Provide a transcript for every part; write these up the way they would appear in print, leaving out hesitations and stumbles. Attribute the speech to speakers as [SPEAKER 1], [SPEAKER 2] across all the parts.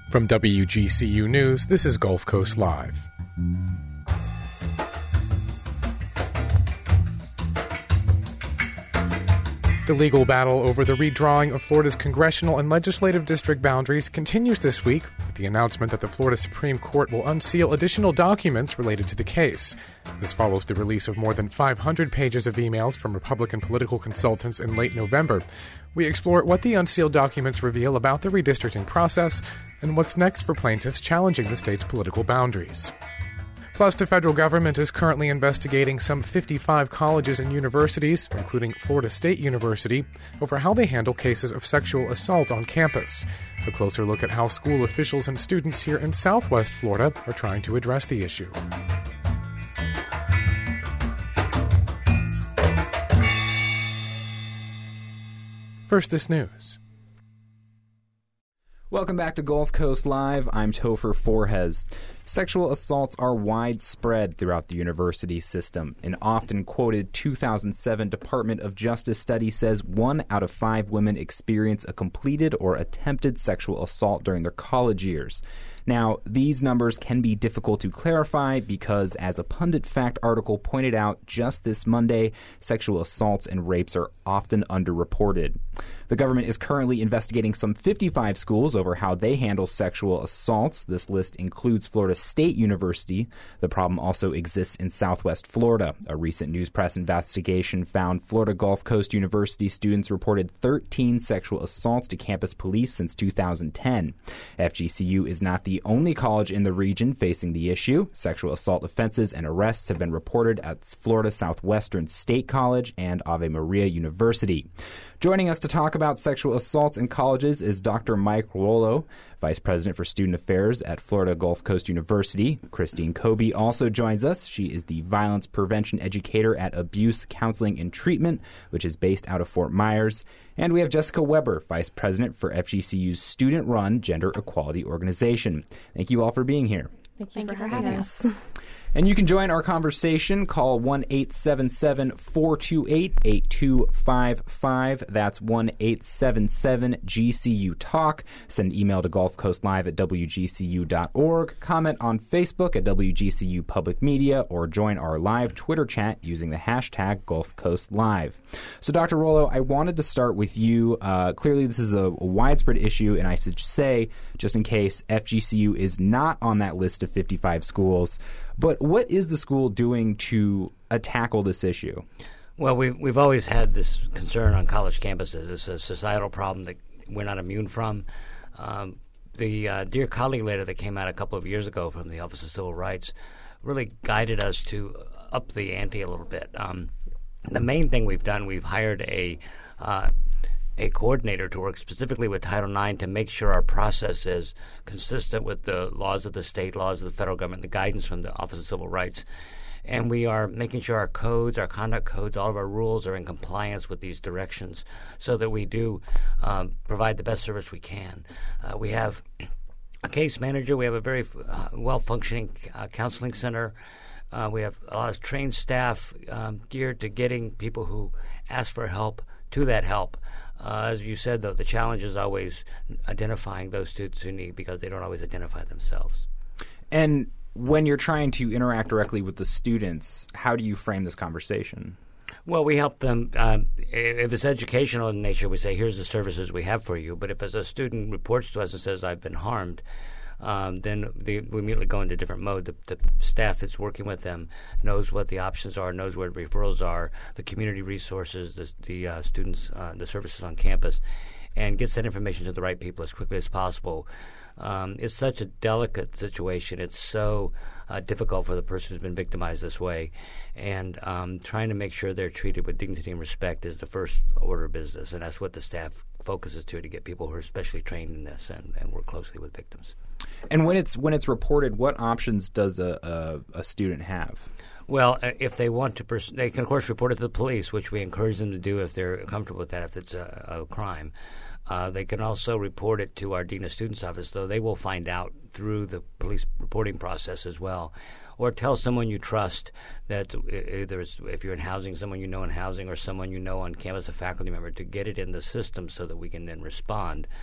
[SPEAKER 1] From WGCU News, this is Gulf Coast Live. The legal battle over the redrawing of Florida's congressional and legislative district boundaries continues this week with the announcement that the Florida Supreme Court will unseal additional documents related to the case. This follows the release of more than 500 pages of emails from Republican political consultants in late November. We explore what the unsealed documents reveal about the redistricting process and what's next for plaintiffs challenging the state's political boundaries. Plus, the federal government is currently investigating some 55 colleges and universities, including Florida State University, over how they handle cases of sexual assault on campus. A closer look at how school officials and students here in Southwest Florida are trying to address the issue. First, this news.
[SPEAKER 2] Welcome back to Gulf Coast Live. I'm Topher Forhez. Sexual assaults are widespread throughout the university system. An often quoted 2007 Department of Justice study says 1 out of 5 women experience a completed or attempted sexual assault during their college years. Now, these numbers can be difficult to clarify because, as a Pundit Fact article pointed out just this Monday, sexual assaults and rapes are often underreported. The government is currently investigating some 55 schools over how they handle sexual assaults. This list includes Florida State University. The problem also exists in Southwest Florida. A recent News Press investigation found Florida Gulf Coast University students reported 13 sexual assaults to campus police since 2010. FGCU is not the only college in the region facing the issue. Sexual assault offenses and arrests have been reported at Florida Southwestern State College and Ave Maria University. Joining us to talk about sexual assaults in colleges is Dr. Mike Ruolo, Vice President for Student Affairs at Florida Gulf Coast University. Christine Kobe also joins us. She is the Violence Prevention Educator at Abuse Counseling and Treatment, which is based out of Fort Myers. And we have Jessica Weber, Vice President for FGCU's student-run Gender Equality Organization. Thank you all for being here.
[SPEAKER 3] Thank you for having us.
[SPEAKER 2] And you can join our conversation. Call 1-877-428-8255. That's 1-877-GCU-TALK. Send an email to gulfcoastlive@wgcu.org. Comment on Facebook at WGCU Public Media, or join our live Twitter chat using the hashtag GulfCoastLive. So, Dr. Ruolo, I wanted to start with you. Clearly, this is a widespread issue, and I should say, just in case, FGCU is not on that list of 55 schools. But what is the school doing to tackle this issue?
[SPEAKER 4] Well, we've always had this concern on college campuses. It's a societal problem that we're not immune from. The Dear Colleague letter that came out a couple of years ago from the Office of Civil Rights really guided us to up the ante a little bit. The main thing we've done, we've hired a coordinator to work specifically with Title IX to make sure our process is consistent with the laws of the state, laws of the federal government, the guidance from the Office of Civil Rights. And we are making sure our codes, our conduct codes, all of our rules are in compliance with these directions so that we do provide the best service we can. We have a case manager. We have a very well-functioning counseling center. We have a lot of trained staff geared to getting people who ask for help to that help. As you said, though, the challenge is always identifying those students who need, because they don't always identify themselves.
[SPEAKER 2] And when you're trying to interact directly with the students, how do you frame this conversation?
[SPEAKER 4] Well, we help them. If it's educational in nature, we say, here's the services we have for you. But if as a student reports to us and says, I've been harmed, then we immediately go into a different mode. The staff that's working with them knows what the options are, knows where the referrals are, the community resources, the students, the services on campus, and gets that information to the right people as quickly as possible. It's such a delicate situation. It's so difficult for the person who's been victimized this way. And trying to make sure they're treated with dignity and respect is the first order of business. And that's what the staff focuses to get people who are especially trained in this and work closely with victims.
[SPEAKER 2] And when it's reported, what options does a student have?
[SPEAKER 4] Well, if they want to, they can, of course, report it to the police, which we encourage them to do if they're comfortable with that, if it's a crime. They can also report it to our Dean of Students Office, though they will find out through the police reporting process as well. Or tell someone you trust that either if you're in housing, someone you know in housing, or someone you know on campus, a faculty member, to get it in the system so that we can then respond.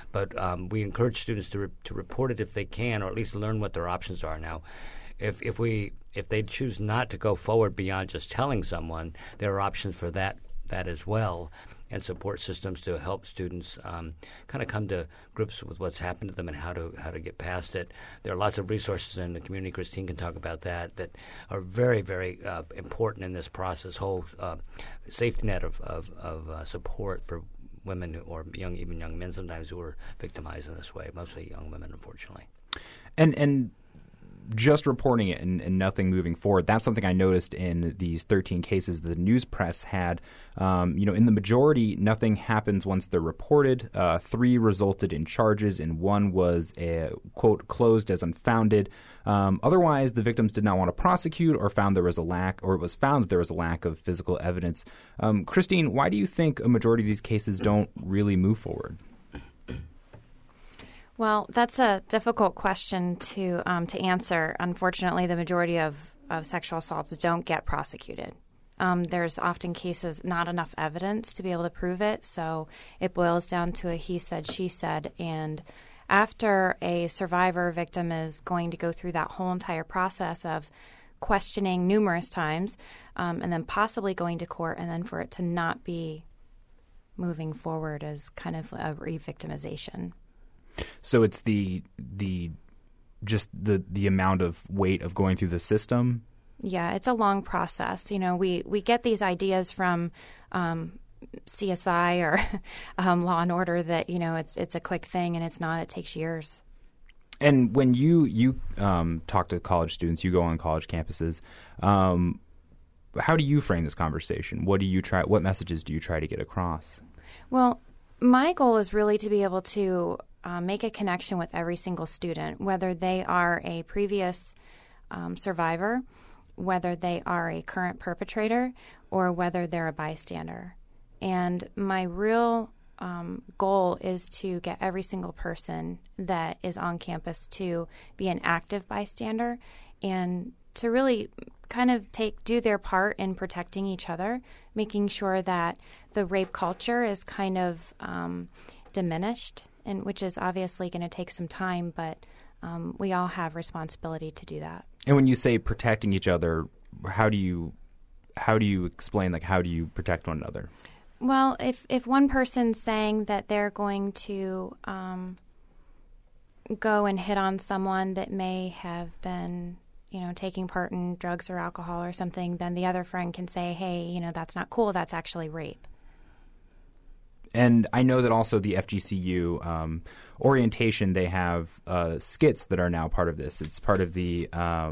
[SPEAKER 4] But we encourage students to report it if they can, or at least learn what their options are. Now, if they choose not to go forward beyond just telling someone, there are options for that as well, and support systems to help students kind of come to grips with what's happened to them and how to get past it. There are lots of resources in the community. Christine can talk about that are very, very important in this process. Whole safety net of support for women or even young men sometimes who are victimized in this way. Mostly young women, unfortunately.
[SPEAKER 2] And just reporting it and nothing moving forward. That's something I noticed in these 13 cases the news press had. In the majority, nothing happens once they're reported. 3 resulted in charges, and 1 was, quote, closed as unfounded. Otherwise, the victims did not want to prosecute or it was found that there was a lack of physical evidence. Christine, why do you think a majority of these cases don't really move forward?
[SPEAKER 3] Well, that's a difficult question to answer. Unfortunately, the majority of sexual assaults don't get prosecuted. There's often cases, not enough evidence to be able to prove it, so it boils down to a he said, she said. And after a survivor victim is going to go through that whole entire process of questioning numerous times and then possibly going to court, and then for it to not be moving forward as kind of a re-victimization.
[SPEAKER 2] So it's the amount of weight of going through the system?
[SPEAKER 3] Yeah, it's a long process. We get these ideas from CSI or Law and Order that, it's a quick thing, and it's not. It takes years.
[SPEAKER 2] And when you talk to college students, you go on college campuses, how do you frame this conversation? What messages do you try to get across?
[SPEAKER 3] Well, my goal is really to be able to make a connection with every single student, whether they are a previous survivor, whether they are a current perpetrator, or whether they're a bystander. And my real goal is to get every single person that is on campus to be an active bystander and to really kind of do their part in protecting each other, making sure that the rape culture is kind of diminished, and which is obviously going to take some time, but we all have responsibility to do that.
[SPEAKER 2] And when you say protecting each other, how do you explain, how do you protect one another?
[SPEAKER 3] Well, if one person's saying that they're going to go and hit on someone that may have been, taking part in drugs or alcohol or something, then the other friend can say, hey, that's not cool. That's actually rape.
[SPEAKER 2] And I know that also the FGCU orientation, they have skits that are now part of this. It's part of the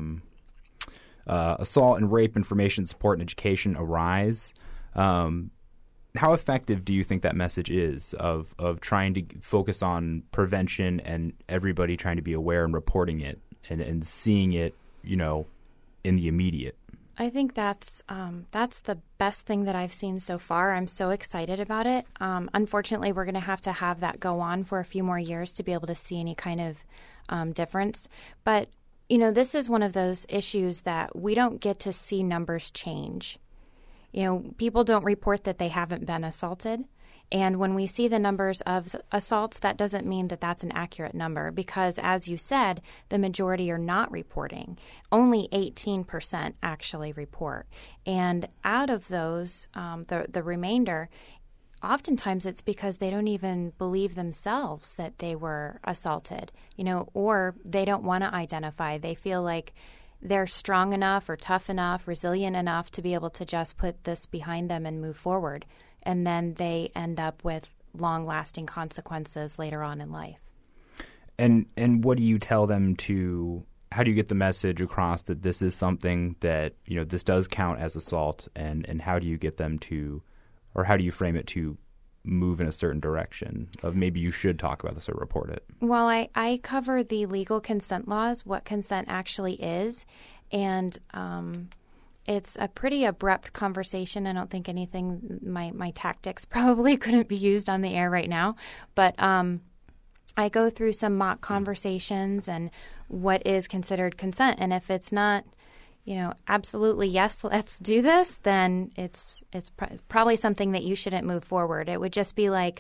[SPEAKER 2] Assault and Rape Information Support and Education, ARISE. How effective do you think that message is of trying to focus on prevention and everybody trying to be aware and reporting it and seeing it, in the immediate?
[SPEAKER 3] I think that's the best thing that I've seen so far. I'm so excited about it. Unfortunately, we're going to have that go on for a few more years to be able to see any kind of difference. But, this is one of those issues that we don't get to see numbers change. People don't report that they haven't been assaulted. And when we see the numbers of assaults, that doesn't mean that that's an accurate number because, as you said, the majority are not reporting. Only 18% actually report. And out of those, the remainder, oftentimes it's because they don't even believe themselves that they were assaulted, or they don't want to identify. They feel like they're strong enough or tough enough, resilient enough to be able to just put this behind them and move forward. And then they end up with long-lasting consequences later on in life.
[SPEAKER 2] And what do you tell them how do you get the message across that this is something that, this does count as assault, and how do you get them or how do you frame it to move in a certain direction of maybe you should talk about this or report it?
[SPEAKER 3] Well, I cover the legal consent laws, what consent actually is, and it's a pretty abrupt conversation. I don't think my tactics probably couldn't be used on the air right now. But I go through some mock conversations and what is considered consent. And if it's not, absolutely, yes, let's do this, then it's probably something that you shouldn't move forward. It would just be like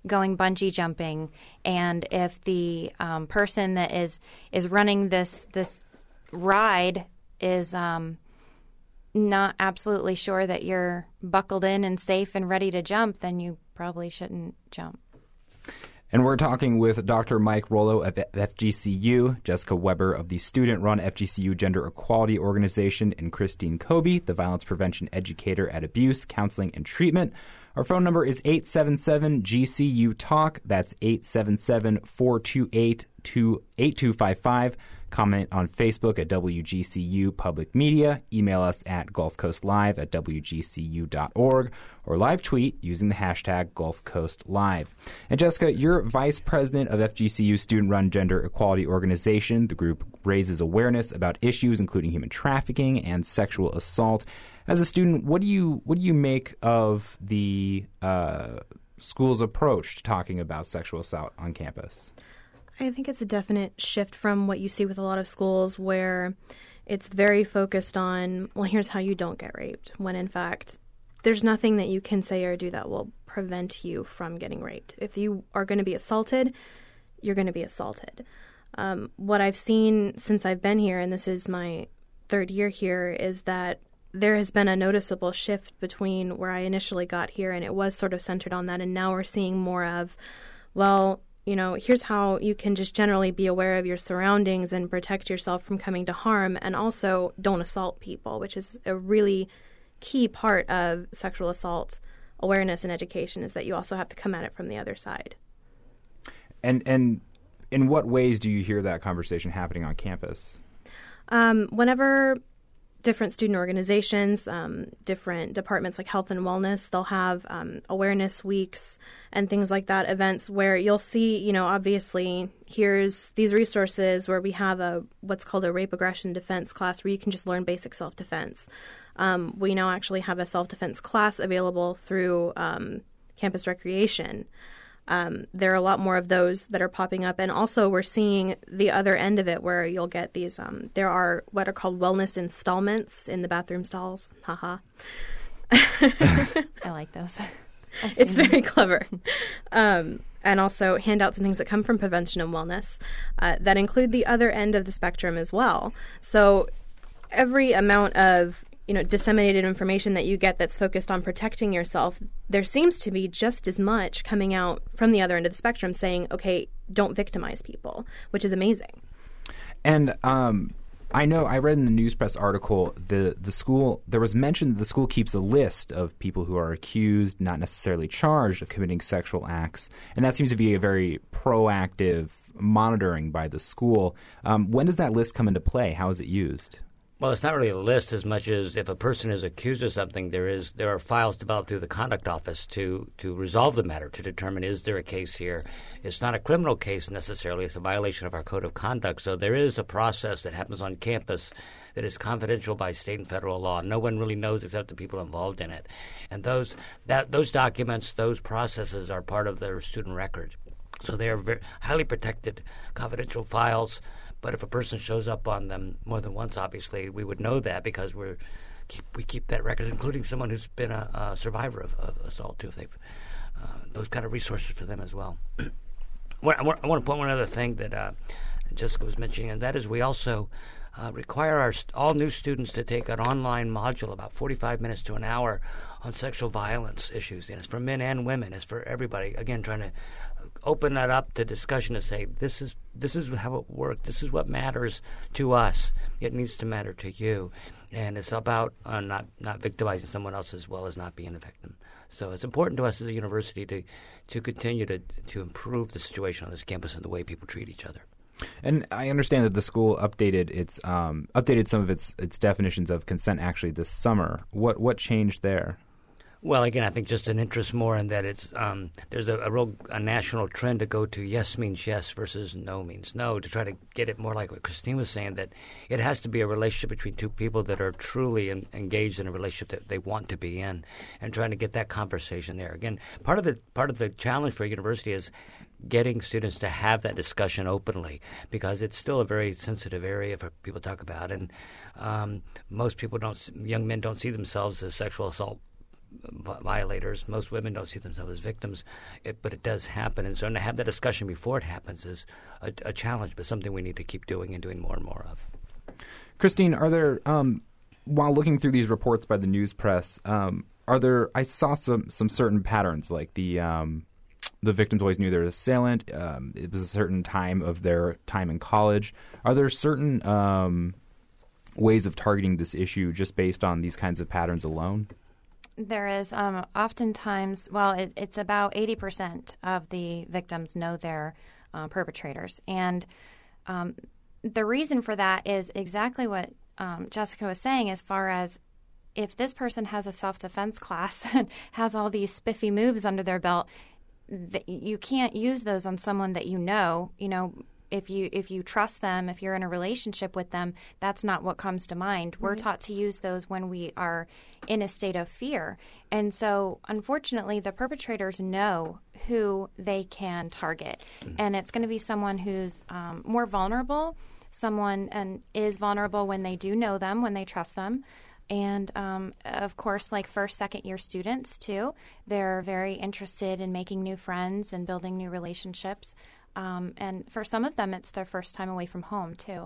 [SPEAKER 3] going bungee jumping, and if the person that is running this ride is not absolutely sure that you're buckled in and safe and ready to jump, then you probably shouldn't jump.
[SPEAKER 2] And we're talking with Dr. Mike Rollo of FGCU, Jessica Weber of the student-run FGCU Gender Equality Organization, and Christine Kobe, the violence prevention educator at Abuse, Counseling, and Treatment. Our phone number is 877-GCU-TALK. That's 877-428-8255. Comment on Facebook at WGCU Public Media. Email us at gulfcoastlive@wgcu.org or live tweet using the hashtag Gulf Coast Live. And Jessica, you're vice president of FGCU student-run Gender Equality Organization. The group raises awareness about issues including human trafficking and sexual assault. As a student, what do you make of the school's approach to talking about sexual assault on campus?
[SPEAKER 5] I think it's a definite shift from what you see with a lot of schools where it's very focused on, well, here's how you don't get raped, when in fact there's nothing that you can say or do that will prevent you from getting raped. If you are going to be assaulted, you're going to be assaulted. What I've seen since I've been here, and this is my third year here, is that there has been a noticeable shift between where I initially got here, and it was sort of centered on that, and now we're seeing more of, well, you know, here's how you can just generally be aware of your surroundings and protect yourself from coming to harm, and also don't assault people, which is a really key part of sexual assault awareness and education, is that you also have to come at it from the other side.
[SPEAKER 2] And in what ways do you hear that conversation happening on campus?
[SPEAKER 5] Whenever different student organizations, different departments like health and wellness, they'll have awareness weeks and things like that, events where you'll see, you know, obviously here's these resources where we have what's called a rape aggression defense class where you can just learn basic self-defense. We now actually have a self-defense class available through campus recreation. There are a lot more of those that are popping up. And also we're seeing the other end of it where you'll get these, there are what are called wellness installments in the bathroom stalls. Haha.
[SPEAKER 3] I like those.
[SPEAKER 5] It's very clever. And also handouts and things that come from prevention and wellness that include the other end of the spectrum as well. So every amount of disseminated information that you get that's focused on protecting yourself, there seems to be just as much coming out from the other end of the spectrum saying, okay, don't victimize people, which is amazing.
[SPEAKER 2] And I know I read in the News Press article the school, there was mention that the school keeps a list of people who are accused, not necessarily charged, of committing sexual acts. And that seems to be a very proactive monitoring by the school. When does that list come into play? How is it used?
[SPEAKER 4] Well, it's not really a list as much as if a person is accused of something, there are files developed through the conduct office to resolve the matter, to determine is there a case here. It's not a criminal case necessarily. It's a violation of our code of conduct. So there is a process that happens on campus that is confidential by state and federal law. No one really knows except the people involved in it. And those documents, those processes are part of their student record. So they are very highly protected, confidential files. But if a person shows up on them more than once, obviously, we would know that because we keep that record, including someone who's been a survivor of assault, too, if they've those kind of resources for them as well. I want to point one other thing that Jessica was mentioning, and that is we also require all new students to take an online module, about 45 minutes to an hour, on sexual violence issues. And it's for men and women. It's for everybody. Again, trying to open that up to discussion to say this is how it works. This is what matters to us. It needs to matter to you, and it's about not victimizing someone else as well as not being a victim. So it's important to us as a university to continue to improve the situation on this campus and the way people treat each other.
[SPEAKER 2] And I understand that the school updated some of its definitions of consent actually this summer. What changed there?
[SPEAKER 4] Well, again, I think just an interest more in that it's there's a national trend to go to yes means yes versus no means no, to try to get it more like what Christine was saying, that it has to be a relationship between two people that are truly engaged in a relationship that they want to be in, and trying to get that conversation there. Again, part of the challenge for a university is getting students to have that discussion openly, because it's still a very sensitive area for people to talk about, and most people young men don't see themselves as sexual assault violators. Most women don't see themselves as victims, but it does happen. And so to have that discussion before it happens is a challenge, but something we need to keep doing and doing more and more of.
[SPEAKER 2] Christine, are there, while looking through these reports by the news press, I saw some certain patterns, like the victims always knew their assailant. It was a certain time of their time in college. Are there certain ways of targeting this issue just based on these kinds of patterns alone?
[SPEAKER 3] There is oftentimes, it's about 80% of the victims know their perpetrators. And the reason for that is exactly what Jessica was saying, as far as if this person has a self-defense class and has all these spiffy moves under their belt, you can't use those on someone that you know. If you trust them, if you're in a relationship with them, that's not what comes to mind. We're taught to use those when we are in a state of fear. And so, unfortunately, the perpetrators know who they can target. And it's going to be someone who's more vulnerable, someone is vulnerable when they do know them, when they trust them. And, of course, like first, second-year students, too, they're very interested in making new friends and building new relationships. And for some of them, it's their first time away from home, too.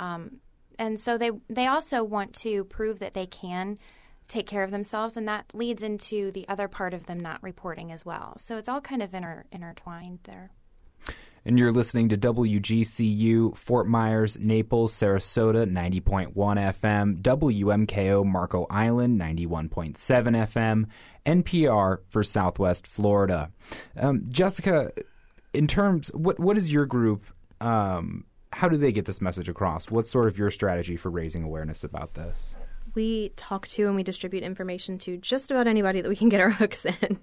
[SPEAKER 3] And so they also want to prove that they can take care of themselves, and that leads into the other part of them not reporting as well. So it's all kind of intertwined there.
[SPEAKER 2] And you're listening to WGCU, Fort Myers, Naples, Sarasota, 90.1 FM, WMKO, Marco Island, 91.7 FM, NPR for Southwest Florida. Jessica, in terms, what is your group, how do they get this message across? What's sort of your strategy for raising awareness about this?
[SPEAKER 5] We talk to and we distribute information to just about anybody that we can get our hooks in.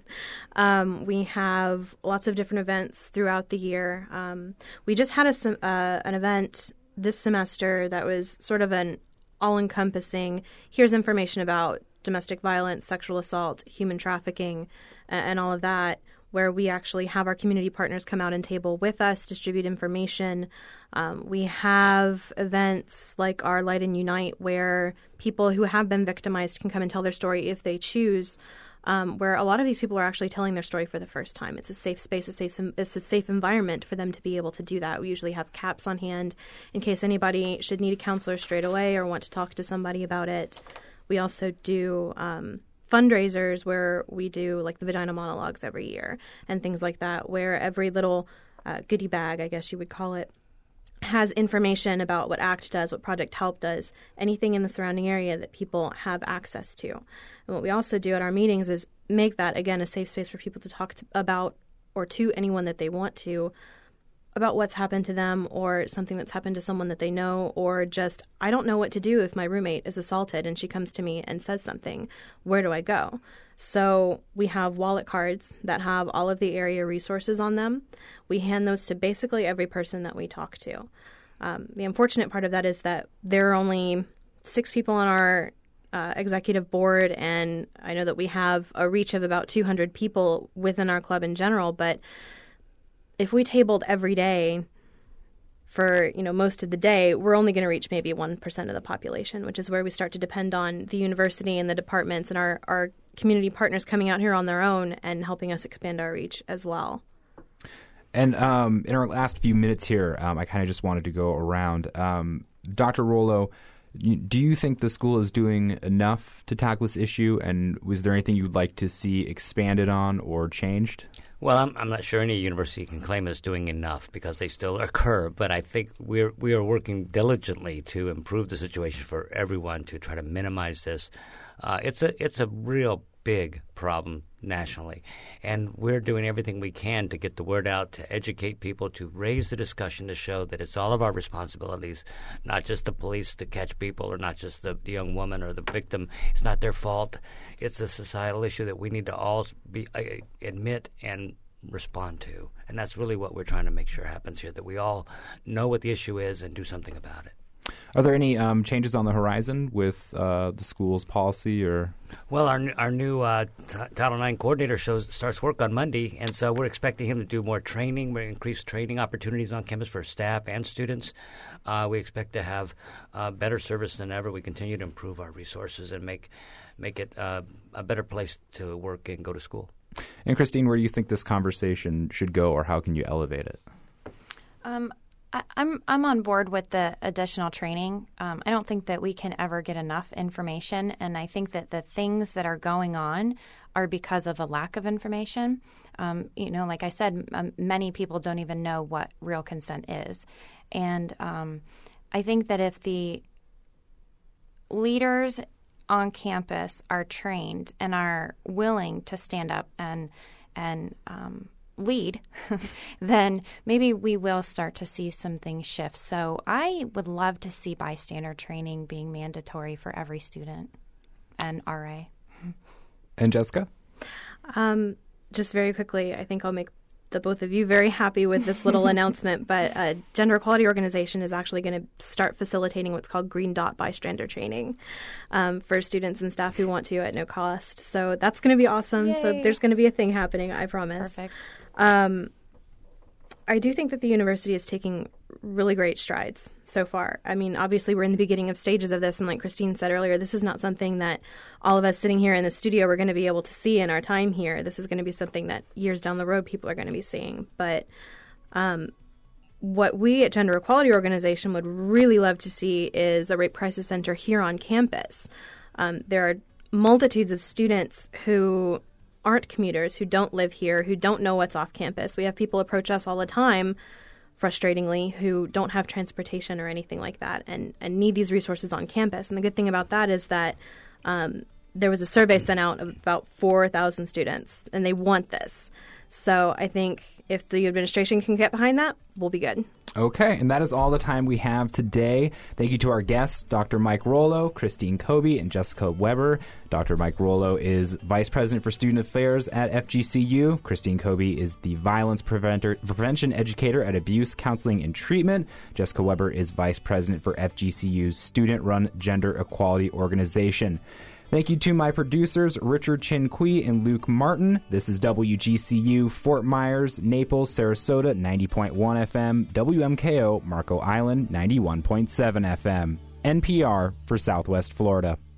[SPEAKER 5] We have lots of different events throughout the year. We just had an event this semester that was sort of an all-encompassing, here's information about domestic violence, sexual assault, human trafficking, and all of that, where we actually have our community partners come out and table with us, distribute information. We have events like our Light and Unite, where people who have been victimized can come and tell their story if they choose, where a lot of these people are actually telling their story for the first time. It's a safe space, it's a safe environment for them to be able to do that. We usually have caps on hand in case anybody should need a counselor straight away or want to talk to somebody about it. We also do fundraisers where we do like the Vagina Monologues every year and things like that, where every little goodie bag, I guess you would call it, has information about what ACT does, what Project HELP does, anything in the surrounding area that people have access to. And what we also do at our meetings is make that, again, a safe space for people to talk about or to anyone that they want to about what's happened to them or something that's happened to someone that they know, or just, I don't know what to do if my roommate is assaulted and she comes to me and says something. Where do I go? So we have wallet cards that have all of the area resources on them. We hand those to basically every person that we talk to. The unfortunate part of that is that there are only 6 people on our executive board, and I know that we have a reach of about 200 people within our club in general, but if we tabled every day for, most of the day, we're only going to reach maybe 1% of the population, which is where we start to depend on the university and the departments and our community partners coming out here on their own and helping us expand our reach as well.
[SPEAKER 2] And in our last few minutes here, I kind of just wanted to go around. Dr. Rollo, do you think the school is doing enough to tackle this issue? And was there anything you'd like to see expanded on or changed?
[SPEAKER 4] Well, I'm not sure any university can claim it's doing enough because they still occur, but I think we are working diligently to improve the situation for everyone to try to minimize this. It's a real big problem nationally, and we're doing everything we can to get the word out, to educate people, to raise the discussion, to show that it's all of our responsibilities, not just the police to catch people or not just the young woman or the victim. It's not their fault. It's a societal issue that we need to all admit and respond to, and that's really what we're trying to make sure happens here, that we all know what the issue is and do something about it.
[SPEAKER 2] Are there any changes on the horizon with the school's policy or?
[SPEAKER 4] Well, our new Title IX coordinator starts work on Monday, and so we're expecting him to do more training, increased training opportunities on campus for staff and students. We expect to have better service than ever. We continue to improve our resources and make it a better place to work and go to school.
[SPEAKER 2] And Christine, where do you think this conversation should go, or how can you elevate it?
[SPEAKER 3] I'm on board with the additional training. I don't think that we can ever get enough information, and I think that the things that are going on are because of a lack of information. Like I said, many people don't even know what real consent is. And I think that if the leaders on campus are trained and are willing to stand up and lead, then maybe we will start to see some things shift. So I would love to see bystander training being mandatory for every student and RA.
[SPEAKER 2] And Jessica?
[SPEAKER 5] Just very quickly, I think I'll make the both of you very happy with this little announcement, but Gender Equality Organization is actually going to start facilitating what's called Green Dot bystander training for students and staff who want to at no cost. So that's going to be awesome.
[SPEAKER 3] Yay.
[SPEAKER 5] So there's going to be a thing happening, I promise.
[SPEAKER 3] Perfect.
[SPEAKER 5] I do think that the university is taking really great strides so far. I mean, obviously, we're in the beginning of stages of this, and like Christine said earlier, this is not something that all of us sitting here in the studio are going to be able to see in our time here. This is going to be something that years down the road people are going to be seeing. But what we at Gender Equality Organization would really love to see is a rape crisis center here on campus. There are multitudes of students who aren't commuters, who don't live here, who don't know what's off campus. We have people approach us all the time, frustratingly, who don't have transportation or anything like that and need these resources on campus. And the good thing about that is that there was a survey sent out of about 4,000 students, and they want this. So I think if the administration can get behind that, we'll be good.
[SPEAKER 2] Okay, and that is all the time we have today. Thank you to our guests, Dr. Mike Rollo, Christine Kobe, and Jessica Weber. Dr. Mike Rollo is Vice President for Student Affairs at FGCU. Christine Kobe is the Violence Prevention Educator at Abuse Counseling and Treatment. Jessica Weber is Vice President for FGCU's Student-Run Gender Equality Organization. Thank you to my producers, Richard Chin Kui and Luke Martin. This is WGCU, Fort Myers, Naples, Sarasota, 90.1 FM, WMKO, Marco Island, 91.7 FM, NPR for Southwest Florida.